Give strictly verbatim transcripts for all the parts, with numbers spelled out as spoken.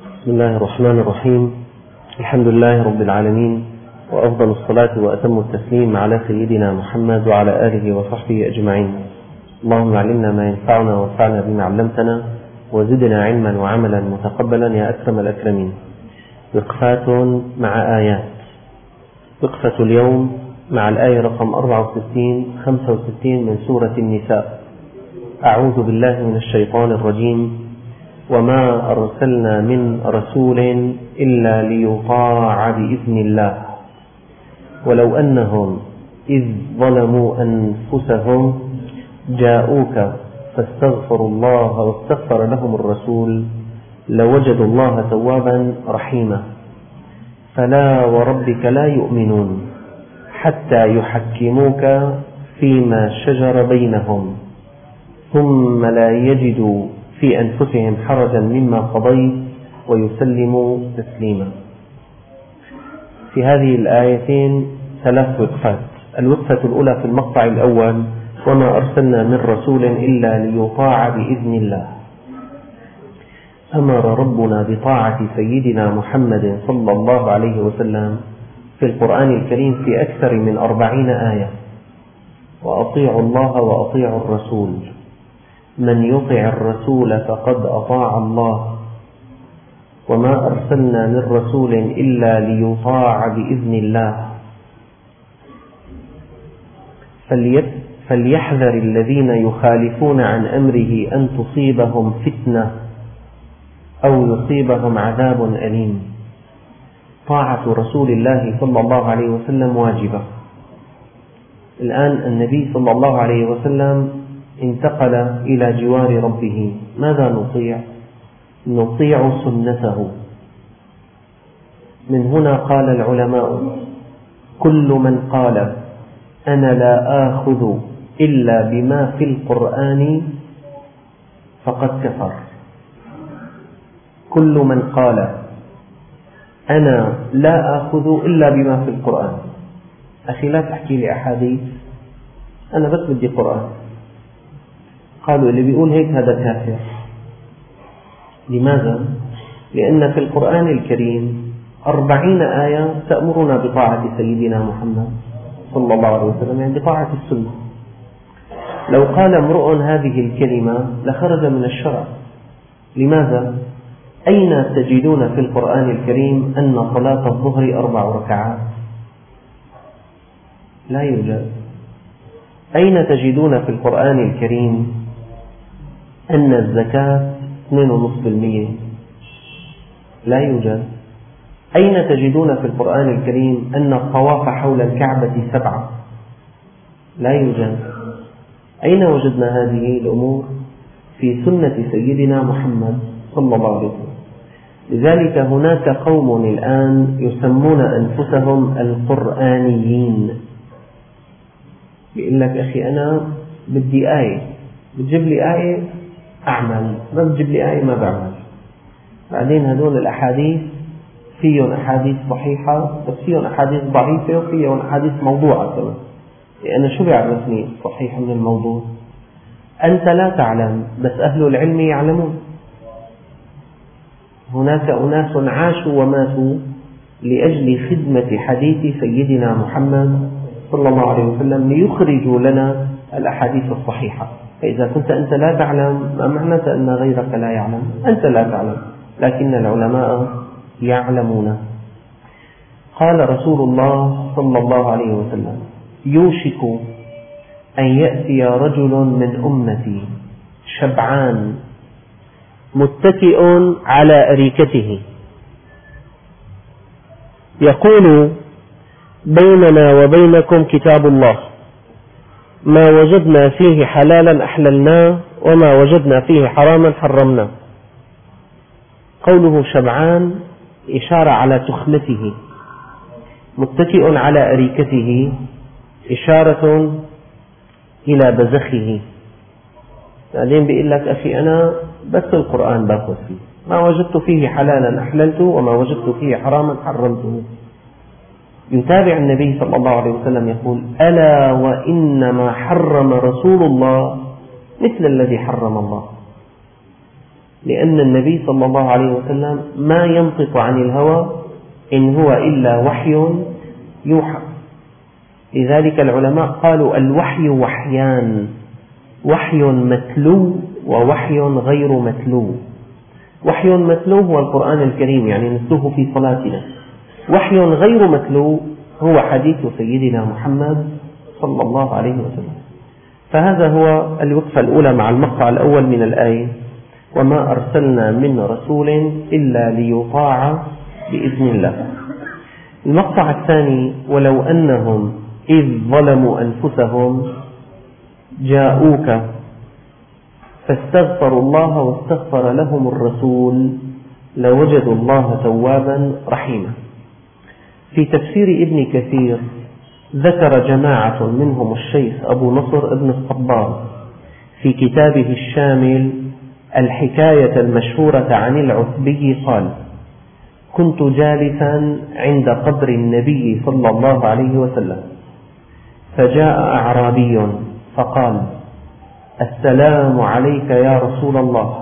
بسم الله الرحمن الرحيم. الحمد لله رب العالمين، وأفضل الصلاة وأتم التسليم على سيدنا محمد وعلى آله وصحبه أجمعين. اللهم علمنا ما ينفعنا وانفعنا بما علمتنا، وزدنا علما وعملا متقبلا يا أكرم الأكرمين. وقفات مع آيات. وقفة اليوم مع الآية رقم أربعة وستين خمسة وستين من سورة النساء. أعوذ بالله من الشيطان الرجيم. وما أرسلنا من رسول إلا ليطاع بإذن الله ولو أنهم إذ ظلموا أنفسهم جاءوك فاستغفروا الله واستغفر لهم الرسول لوجدوا الله توابا رحيما. فلا وربك لا يؤمنون حتى يحكموك فيما شجر بينهم ثم لا يجدوا في أنفسهم حرجا مما قضيت ويسلموا تسليما. في هذه الآيتين ثلاث وقفات. الوقفة الأولى في المقطع الأول: وما أرسلنا من رسول إلا ليطاع بإذن الله. أمر ربنا بطاعة سيدنا محمد صلى الله عليه وسلم في القرآن الكريم في أكثر من أربعين آية: وأطيعوا الله وأطيعوا الرسول، من يطع الرسول فقد أطاع الله، وما أرسلنا من رسول إلا ليطاع بإذن الله، فليحذر الذين يخالفون عن أمره أن تصيبهم فتنة أو يصيبهم عذاب أليم. طاعة رسول الله صلى الله عليه وسلم واجبة. الآن النبي صلى الله عليه وسلم انتقل إلى جوار ربه، ماذا نطيع؟ نطيع سنته. من هنا قال العلماء: كل من قال أنا لا آخذ إلا بما في القرآن فقد كفر. كل من قال أنا لا آخذ إلا بما في القرآن. أخي لا تحكي لي أحاديث، أنا بس بدي قرآن. قالوا اللي بيقول هيك هذا كافر. لماذا؟ لأن في القرآن الكريم أربعين آية تأمرنا بطاعة سيدنا محمد صلى الله عليه وسلم، يعني بطاعة السنة. لو قال امرؤ هذه الكلمة لخرج من الشرع. لماذا؟ أين تجدون في القرآن الكريم أن صلاة الظهر أربع ركعات؟ لا يوجد. أين تجدون في القرآن الكريم أن الزكاة اثنين فاصلة خمسة بالمئة؟ لا يوجد. أين تجدون في القرآن الكريم أن الطواف حول الكعبة سبعة؟ لا يوجد. أين وجدنا هذه الأمور؟ في سنة سيدنا محمد صلى الله عليه وسلم. لذلك هناك قوم الآن يسمون أنفسهم القرآنيين. بيقول لك أخي أنا بدي آية، بتجيب لي آية أعمل، ما بتجيب لي آية ما بعمل. بعدين هذول الأحاديث فيهم أحاديث صحيحة بس فيهم أحاديث ضعيفة وفيهم أحاديث موضوعة كمان. لأن شو بيعرفني الصحيح من الموضوع؟ أنت لا تعلم بس أهل العلم يعلمون. هناك أناس عاشوا وماتوا لأجل خدمة حديث سيدنا محمد صلى الله عليه وسلم ليخرجوا لنا الأحاديث الصحيحة. فإذا كنت أنت لا تعلم ما معناته أن غيرك لا يعلم؟ أنت لا تعلم لكن العلماء يعلمون. قال رسول الله صلى الله عليه وسلم: يوشك أن يأتي رجل من أمتي شبعان متكئ على أريكته يقول: بيننا وبينكم كتاب الله، ما وجدنا فيه حلالا أحللناه وما وجدنا فيه حراما حرمناه. قوله شبعان إشارة على تخمته، متكئ على أريكته إشارة إلى بزخه. بعدين بيقول لك أخي أنا بس القرآن باخذ فيه، ما وجدت فيه حلالا أحللته وما وجدت فيه حراما حرمته. يتابع النبي صلى الله عليه وسلم يقول: ألا وإنما حرم رسول الله مثل الذي حرم الله. لأن النبي صلى الله عليه وسلم ما ينطق عن الهوى إن هو إلا وحي يوحى. لذلك العلماء قالوا الوحي وحيان: وحي متلو ووحي غير متلو. وحي متلو هو القرآن الكريم، يعني نتلوه في صلاتنا. وحي غير متلو هو حديث سيدنا محمد صلى الله عليه وسلم. فهذا هو الوقفة الأولى مع المقطع الأول من الآية: وما أرسلنا من رسول إلا ليطاع بإذن الله. المقطع الثاني: ولو أنهم إذ ظلموا أنفسهم جاءوك فاستغفروا الله واستغفر لهم الرسول لوجدوا الله توابا رحيما. في تفسير ابن كثير ذكر جماعة منهم الشيخ أبو نصر ابن الصبار في كتابه الشامل الحكاية المشهورة عن العتبي قال: كنت جالسا عند قبر النبي صلى الله عليه وسلم، فجاء أعرابي فقال: السلام عليك يا رسول الله.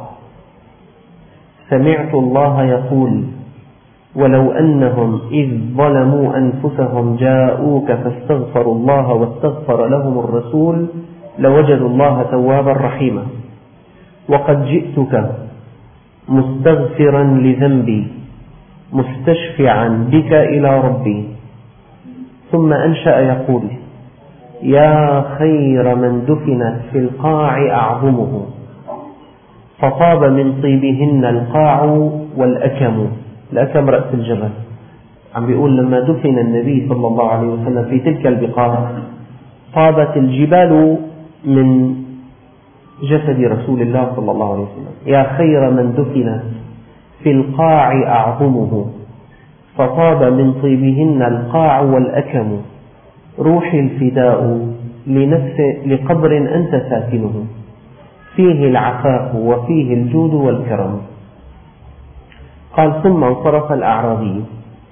سمعت الله يقول: ولو أنهم إذ ظلموا أنفسهم جاءوك فاستغفروا الله واستغفر لهم الرسول لوجدوا الله توابا رحيما. وقد جئتك مستغفرا لذنبي مستشفعا بك إلى ربي. ثم أنشأ يقول: يا خير من دفنت في القاع أعظمه، فطاب من طيبهن القاع والأكم. الأكم رأس الجبل. عم بيقول لما دفن النبي صلى الله عليه وسلم في تلك البقاع طابت الجبال من جسد رسول الله صلى الله عليه وسلم. يا خير من دفنت في القاع أعظمه، فطاب من طيبهن القاع والأكم. روحي الفداء لنفس لقبر أنت ساكنه، فيه العفاف وفيه الجود والكرم. قال: ثم انصرف الأعرابي.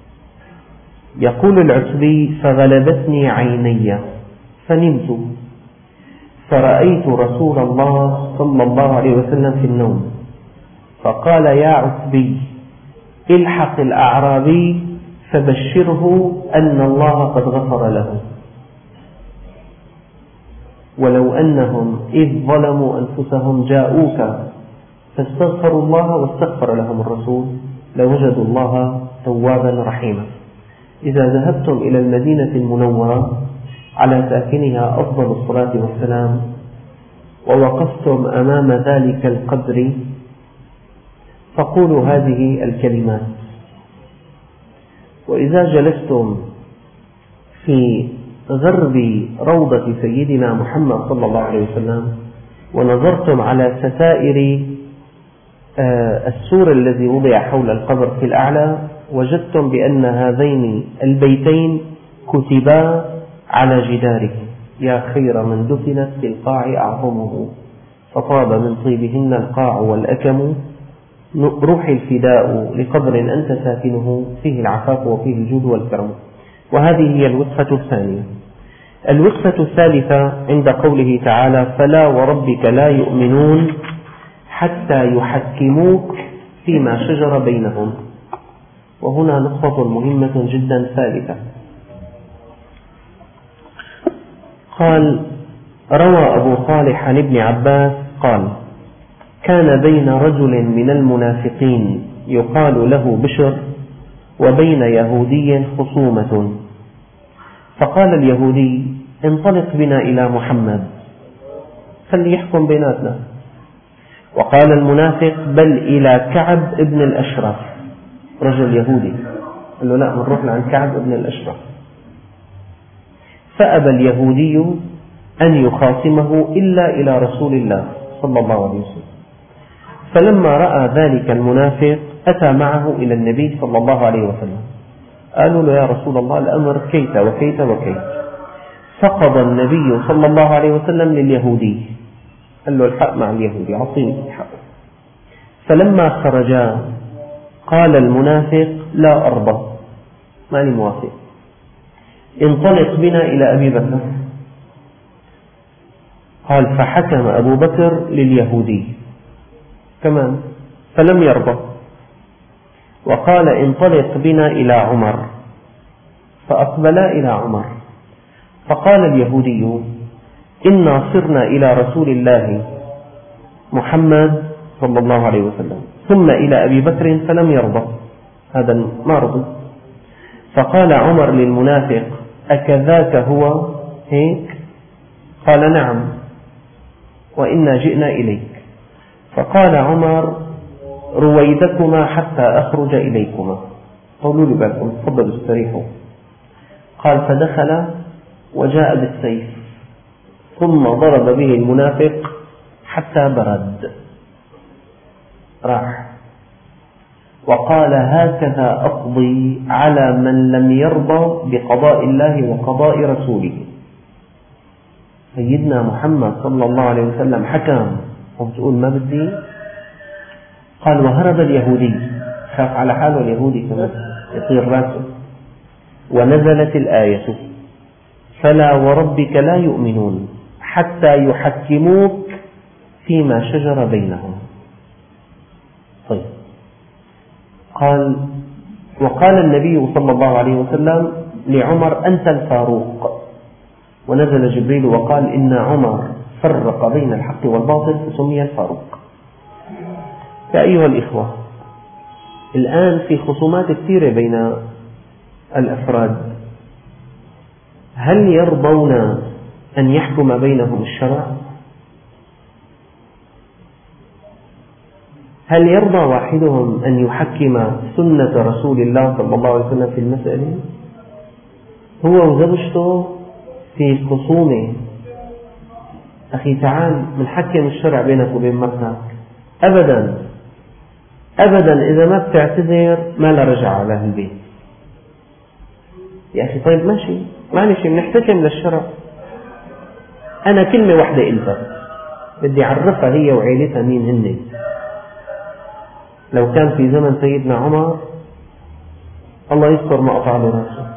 يقول العتبي: فغلبتني عيني فنمت، فرأيت رسول الله صلى الله عليه وسلم في النوم، فقال: يا عتبي الحق الأعرابي فبشره أن الله قد غفر له. ولو أنهم إذ ظلموا أنفسهم جاءوك فاستغفروا الله واستغفر لهم الرسول لوجدوا الله توابا رحيما. إذا ذهبتم إلى المدينة المنورة على ساكنها أفضل الصلاة والسلام ووقفتم أمام ذلك القبر فقولوا هذه الكلمات. وإذا جلستم في غرب روضة سيدنا محمد صلى الله عليه وسلم ونظرتم على ستائر السور الذي وضع حول القبر في الأعلى، وجدتم بأن هذين البيتين كتبا على جداره: يا خير من دفنت في القاع أعظمه، فطاب من طيبهن القاع والأكم. روحي الفداء لقبر أنت ساكنه، فيه العفاف وفيه الجود والكرم. وهذه هي الوقفة الثانية. الوقفة الثالثة عند قوله تعالى: فلا وربك لا يؤمنون حتى يحكموك فيما شجر بينهم. وهنا نقطة مهمة جدا ثالثة. قال: روى أبو صالح عن ابن عباس قال: كان بين رجل من المنافقين يقال له بشر وبين يهودي خصومة، فقال اليهودي: انطلق بنا إلى محمد فليحكم بيناتنا. وقال المنافق: بل إلى كعب ابن الأشرف، رجل يهودي. قال له: لا، نروح عند كعب ابن الأشرف. فأبى اليهودي أن يخاصمه إلا إلى رسول الله صلى الله عليه وسلم. فلما رأى ذلك المنافق أتى معه إلى النبي صلى الله عليه وسلم. قالوا له: يا رسول الله، الأمر كيت وكيت وكيت. فقضى النبي صلى الله عليه وسلم لليهودي، قال له: الحق مع اليهودي، أعطيني الحق. فلما خرجا قال المنافق: لا أرضى، ماني موافق، انطلق بنا إلى أبي بكر. قال: فحكم أبو بكر لليهودي كمان، فلم يرضى وقال انطلق بنا إلى عمر، فأقبلا إلى عمر، فقال اليهودي إنا صرنا إلى رسول الله محمد صلى الله عليه وسلم ثم إلى أبي بكر فلم يرضى، هذا ما رضي. فقال عمر للمنافق أكذاك هو هيك؟ قال نعم وإنا جئنا إليك. فقال عمر رويدكما حتى أخرج إليكما، قولوا لي بالكم تفضلوا استريحوا. قال فدخل وجاء بالسيف ثم ضرب به المنافق حتى برد راح، وقال هكذا أقضي على من لم يرضى بقضاء الله وقضاء رسوله. سيدنا محمد صلى الله عليه وسلم حكم وبتقول ما بدي. قال وهرب اليهودي، خاف على حاله اليهودي كمان يطير راسه. ونزلت الآية فلا وربك لا يؤمنون حتى يحكموك فيما شجر بينهم. طيب قال وقال النبي صلى الله عليه وسلم لعمر أنت الفاروق، ونزل جبريل وقال إن عمر فرق بين الحق والباطل فسمي الفاروق. يا أيها الإخوة، الآن في خصومات كثيرة بين الأفراد، هل يرضون أن يحكم بينهم الشرع؟ هل يرضى واحدهم أن يحكم سنة رسول الله صلى الله عليه وسلم في المسألة؟ هو وزوجته في خصومة، أخي تعال منحكم الشرع بينك وبين مرتك. أبدا أبدا إذا ما بتعتذر ما لا رجع على البيت. يا أخي طيب ماشي معلش بنحتكم للشرع، أنا كلمة واحدة قلتها بدي أعرفها هي وعيلتها مين هن. لو كان في زمن سيدنا عمر الله يذكر ما قطع له راسه،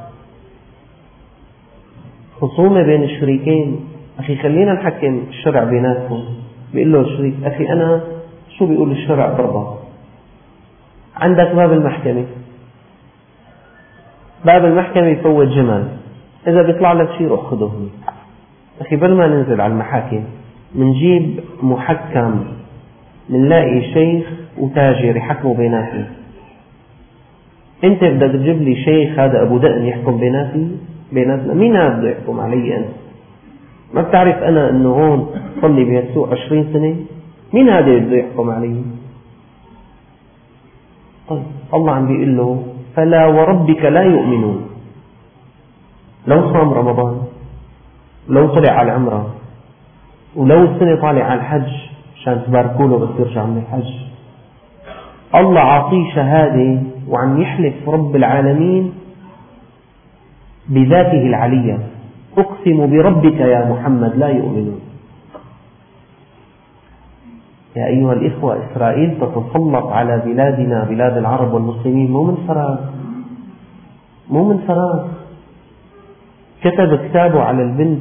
خصومة بين الشريكين، أخي خلينا نحكم الشرع بيناتهم. بيقول له الشريك أخي أنا شو بيقول الشرع برضه، عندك باب المحكمة، باب المحكمة يفوت جمل، إذا بيطلع لك شيء روح خذه. أخي بل ما ننزل على المحاكم منجيب محكم، منلاقي شيخ وتاجر يحكموا بيناتي. أنت بدك تجيب لي شيخ هذا أبو دقن يحكم بيناتي بيناتنا؟ مين هذا بده يحكم علي أنا؟ ما بتعرف أنا أنه هون صار لي بهالسوق عشرين سنة؟ مين هذا بده يحكم علي؟ طيب الله عم بيقول له فلا وربك لا يؤمنون. لو صام رمضان، لو طلع على العمرة، ولو السنة طالع على الحج عشان تباركوا له بس يرجع من الحج، الله عطيه شهادة وعم يحلف رب العالمين بذاته العلية أقسم بربك يا محمد لا يؤمنون. يا أيها الإخوة، إسرائيل تتسلط على بلادنا بلاد العرب والمسلمين مو من فراغ، مو من فراغ. كتب كتابه على البنت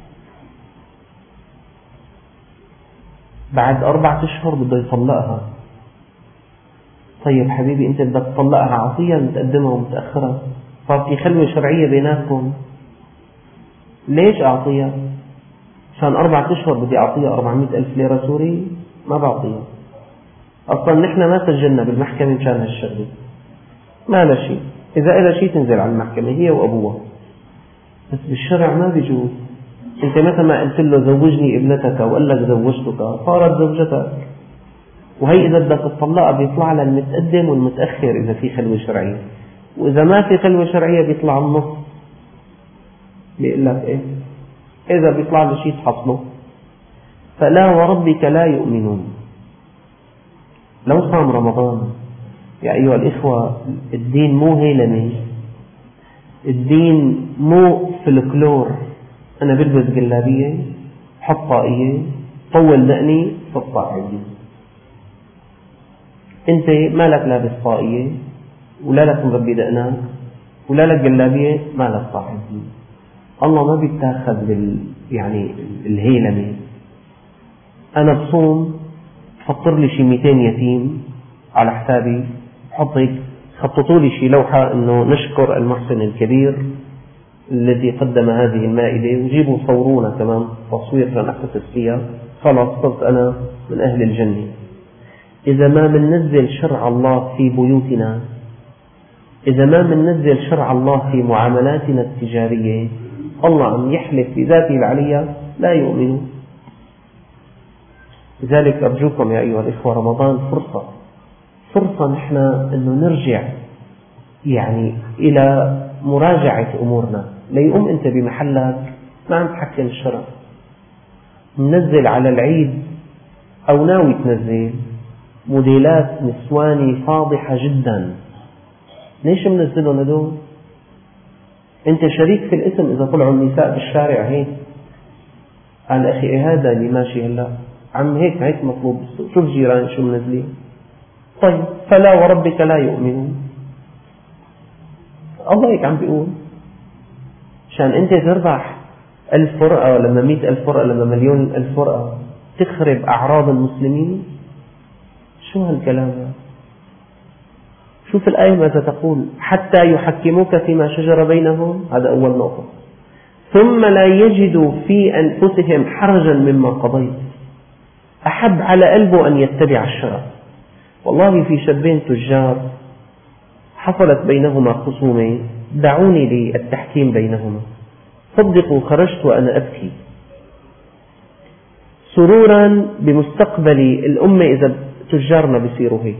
بعد أربعة أشهر بده يطلقها. طيب حبيبي أنت بدك تطلقها عطية متقدمة ومتأخرة، صار في خلوة شرعية بيناتكم، ليش أعطيها؟ عشان أربعة أشهر بدي أعطيها أربعمائة ألف ليرة سوري؟ ما بعطيها. أصلا نحن ما سجلنا بالمحكمة مشان هالشغلة، ما لا شيء، إذا إلى شيء تنزل على المحكمة هي وأبوها، بس بالشرع ما بيجوز. أنت مثل ما قلت له زوجني ابنتك وقال لك زوجتك، صارت زوجتك. وهي إذا بدك تطلقها بيطلع لها المتقدم والمتأخر إذا في خلوة شرعية، وإذا ما في خلوة شرعية بيطلع النص. بيقول لك إيه؟ إذا بيطلع له شيء تحصله. فلا وربك لا يؤمنون. لو صام رمضان يا أيها الإخوة، الدين مو هيلمي، الدين مو فلكلور. أنا بلبس جلابية، حط طاقية، طول دقني، حط طاقية. أنت ما لك لابس طاقية ولا لك مربي دقنك ولا لك جلابية، ما لك صاحب دين. الله ما بيتاخذ بال يعني الهيلمي. أنا بصوم فطر لي شي مئتين يتيم، على حسابي، حط هيك خططوا لي شي لوحة إنه نشكر المحسن الكبير الذي قدم هذه المائدة، وجيبوا صورونا كمان تصوير لنحتفظ فيها، خلاص صرت أنا من أهل الجنة. إذا ما مننزل شرع الله في بيوتنا، إذا ما مننزل شرع الله في معاملاتنا التجارية، الله عم يحلف بذاته العليا لا يؤمنوا. لذلك أرجوكم يا أيها الإخوة، رمضان فرصة فرصة نحن أنه نرجع يعني إلى مراجعة أمورنا. ليقوم أنت بمحلك ما عم تحكم الشرع، ننزل على العيد أو ناوي تنزل موديلات نسواني فاضحة جدا، ليش منزلهم هدول؟ أنت شريك في الإثم إذا طلعوا النساء بالشارع هيك. قال أخي هذا اللي ماشي هلا عم هيك هيك مطلوب بالسوق، شوف جيران شو منزلين. طيب فلا وربك لا يؤمنون، الله هيك عم بيقول. عشان أنت تربح ألف فرقة لما مئة ألف فرقة لما مليون ألف فرقة تخرب أعراض المسلمين؟ شو هالكلام هذا؟ شوف الآية ماذا تقول: حتى يحكموك فيما شجر بينهم، هذا أول نقطة، ثم لا يجدوا في أنفسهم حرجا مما قضيت. أحب على قلبه أن يتبع الشرع. والله في شابين تجار حصلت بينهما خصومة، دعوني للتحكيم بينهما، صدقوا خرجت وأنا أبكي سرورا بمستقبل الأمة إذا تجارنا بيصيروا هيك.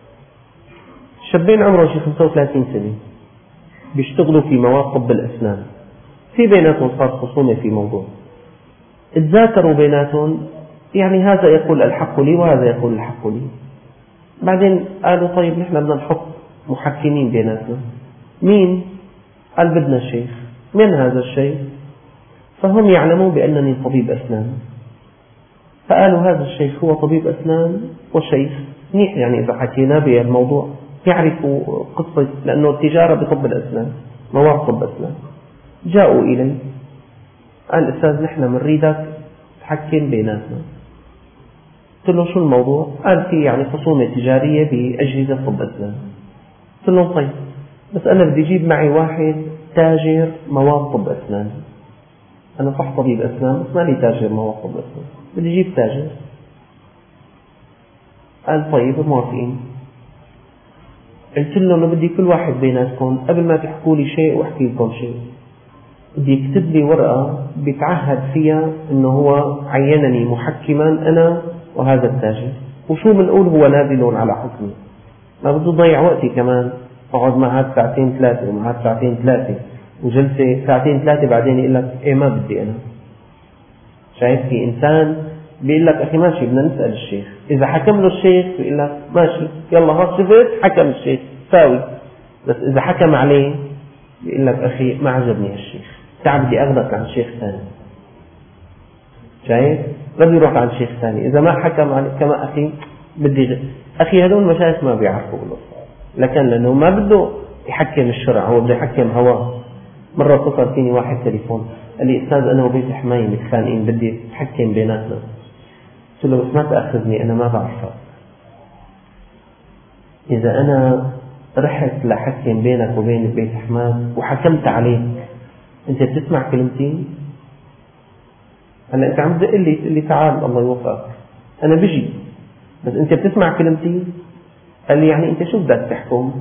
شابين عمرهم شي خمسة وثلاثين سنة بيشتغلوا في مواقب بالأسنان، في بيناتهم صار خصومة في موضوع، اتذاكروا بيناتهم، يعني هذا يقول الحق لي وهذا يقول الحق لي. بعدين قالوا طيب نحن بدنا نحط محكمين بيناتنا. مين؟ قال بدنا الشيخ. من هذا الشيخ؟ فهم يعلمون بأنني طبيب أسنان، فقالوا هذا الشيخ هو طبيب أسنان وشيخ منيح، يعني إذا حكينا بالموضوع يعرفوا قصة، لأنه التجارة بطب الأسنان، مواد طب أسنان. جاءوا إلي قال أستاذ نحن منريدك تحكم بيناتنا. قلت له شو الموضوع؟ قال في يعني خصومة تجارية بأجهزة طب أسنان. قلت له طيب بس أنا بدي أجيب معي واحد تاجر مواد طب أسنان، أنا صح طبيب أسنان بس مالي تاجر مواد طب أسنان، بدي أجيب تاجر. قال طيب موافقين. قلت له أنا بدي كل واحد بيناتكم قبل ما تحكوا لي شيء واحكي لكم شيء، بدي يكتب لي ورقة بيتعهد فيها إنه هو عينني محكما أنا وهذا التاجر، وشو بنقول هو نازل على حكمي. ما بدي ضيع وقتي كمان أقعد مع هاد ساعتين ثلاثة ومع هاد ساعتين ثلاثة وجلسة ساعتين ثلاثة بعدين يقول لك إيه ما بدي أنا. شايف في إنسان بيقول لك أخي ماشي بدنا نسأل الشيخ، إذا حكم له الشيخ بيقول لك ماشي يلا ها شفت حكم الشيخ ساوي، بس إذا حكم عليه بيقول لك أخي ما عجبني هالشيخ، تعال بدي أخذك عن شيخ ثاني. شايف؟ بدي يروح عن شيخ ثاني، إذا ما حكم عليه كما أخي بدي غ... أخي هذول المشايخ ما بيعرفوا بالقصة، لكن لأنه ما بده يحكم الشرع، هو بده يحكم هواه. مرة اتصل فيني واحد تليفون قال لي أستاذ أنا وبيت حماية متخانقين بدي أحكم بيناتنا. قلت له بس ما تأخذني أنا ما بعرفك، إذا أنا رحت لحكم بينك وبين بيت حماد وحكمت عليك أنت بتسمع كلمتي؟ هلا أنت عم تقول لي تقول لي تعال الله يوفقك، أنا بجي بس أنت بتسمع كلمتي؟ قال لي يعني أنت شو بدك تحكم؟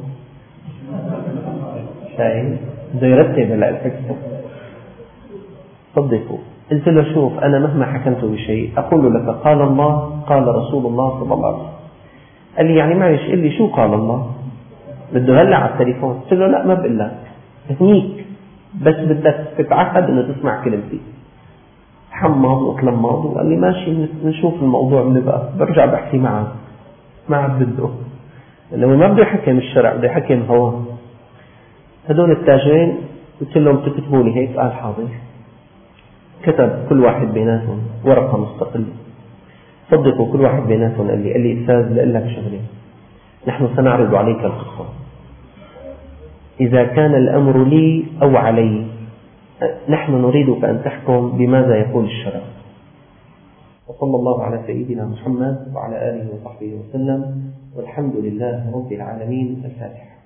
شايف؟ بده يرتب هلا الحكم. صدقوا. قلت له شوف أنا مهما حكمت بشيء أقول لك قال الله قال رسول الله صلى الله عليه وسلم. قال لي يعني معلش قل لي شو قال الله؟ بده هلا على التليفون. قلت له لا ما بقول لك هنيك، بس بدك تتعهد انه تسمع كلمتي. حمض وتلمض وقال لي ماشي نشوف الموضوع بنبقى برجع بحكي معك. ما عاد بده، لانه ما بده يحكم الشرع بده يحكم هواه. هدول التاجرين قلت لهم تكتبوا لي هيك؟ قال حاضر. كتب كل واحد بيناتهم ورقة مستقلة. صدقوا كل واحد بيناتهم قال لي قال لي أستاذ لأقول لك شغلة، نحن سنعرض عليك القصة، إذا كان الأمر لي أو علي نحن نريدك أن تحكم بماذا يقول الشرع. وصلى الله على سيدنا محمد وعلى آله وصحبه وسلم، والحمد لله رب العالمين. الفاتحة.